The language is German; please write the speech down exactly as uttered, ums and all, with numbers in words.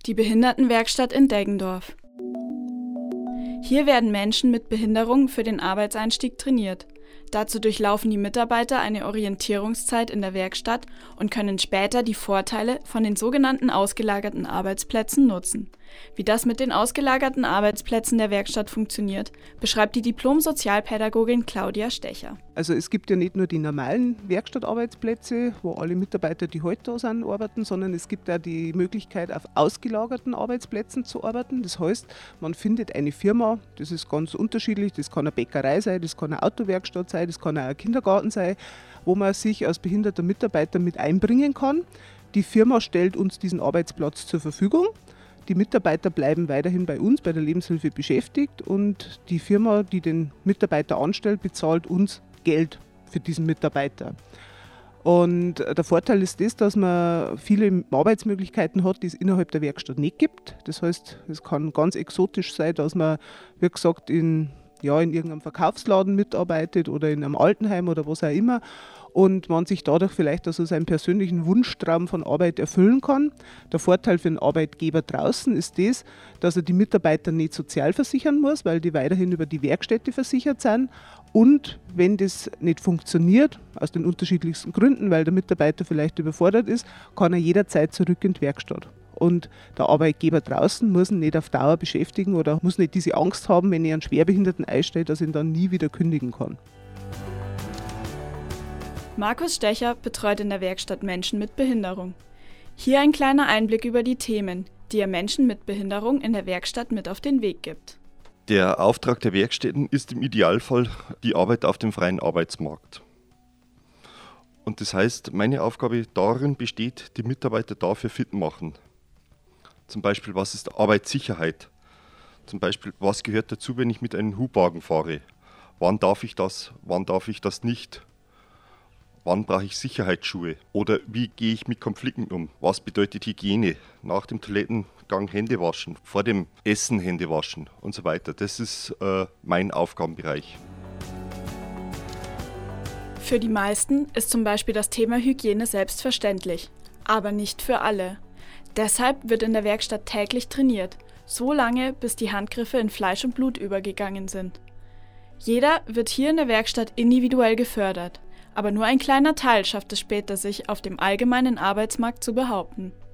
Die Behindertenwerkstatt in Deggendorf. Hier werden Menschen mit Behinderung für den Arbeitseinstieg trainiert. Dazu durchlaufen die Mitarbeiter eine Orientierungszeit in der Werkstatt und können später die Vorteile von den sogenannten ausgelagerten Arbeitsplätzen nutzen. Wie das mit den ausgelagerten Arbeitsplätzen der Werkstatt funktioniert, beschreibt die Diplom-Sozialpädagogin Claudia Stecher. Also es gibt ja nicht nur die normalen Werkstattarbeitsplätze, wo alle Mitarbeiter, die heute da sind, arbeiten, sondern es gibt auch die Möglichkeit, auf ausgelagerten Arbeitsplätzen zu arbeiten. Das heißt, man findet eine Firma, das ist ganz unterschiedlich, das kann eine Bäckerei sein, das kann eine Autowerkstatt sein, das kann auch ein Kindergarten sein, wo man sich als behinderter Mitarbeiter mit einbringen kann. Die Firma stellt uns diesen Arbeitsplatz zur Verfügung. Die Mitarbeiter bleiben weiterhin bei uns, bei der Lebenshilfe beschäftigt und die Firma, die den Mitarbeiter anstellt, bezahlt uns Geld für diesen Mitarbeiter. Und der Vorteil ist das, dass man viele Arbeitsmöglichkeiten hat, die es innerhalb der Werkstatt nicht gibt. Das heißt, es kann ganz exotisch sein, dass man, wie gesagt, in, ja, in irgendeinem Verkaufsladen mitarbeitet oder in einem Altenheim oder was auch immer. Und man sich dadurch vielleicht also seinen persönlichen Wunschtraum von Arbeit erfüllen kann. Der Vorteil für den Arbeitgeber draußen ist das, dass er die Mitarbeiter nicht sozial versichern muss, weil die weiterhin über die Werkstätte versichert sind. Und wenn das nicht funktioniert, aus den unterschiedlichsten Gründen, weil der Mitarbeiter vielleicht überfordert ist, kann er jederzeit zurück in die Werkstatt. Und der Arbeitgeber draußen muss ihn nicht auf Dauer beschäftigen oder muss nicht diese Angst haben, wenn er einen Schwerbehinderten einstellt, dass er ihn dann nie wieder kündigen kann. Markus Stecher betreut in der Werkstatt Menschen mit Behinderung. Hier ein kleiner Einblick über die Themen, die er Menschen mit Behinderung in der Werkstatt mit auf den Weg gibt. Der Auftrag der Werkstätten ist im Idealfall die Arbeit auf dem freien Arbeitsmarkt. Und das heißt, meine Aufgabe darin besteht, die Mitarbeiter dafür fit machen. Zum Beispiel, was ist Arbeitssicherheit? Zum Beispiel, was gehört dazu, wenn ich mit einem Hubwagen fahre? Wann darf ich das, wann darf ich das nicht? Wann brauche ich Sicherheitsschuhe? Oder wie gehe ich mit Konflikten um? Was bedeutet Hygiene? Nach dem Toilettengang Hände waschen, vor dem Essen Hände waschen und so weiter. Das ist äh, mein Aufgabenbereich. Für die meisten ist zum Beispiel das Thema Hygiene selbstverständlich, aber nicht für alle. Deshalb wird in der Werkstatt täglich trainiert, so lange, bis die Handgriffe in Fleisch und Blut übergegangen sind. Jeder wird hier in der Werkstatt individuell gefördert. Aber nur ein kleiner Teil schafft es später, sich auf dem allgemeinen Arbeitsmarkt zu behaupten.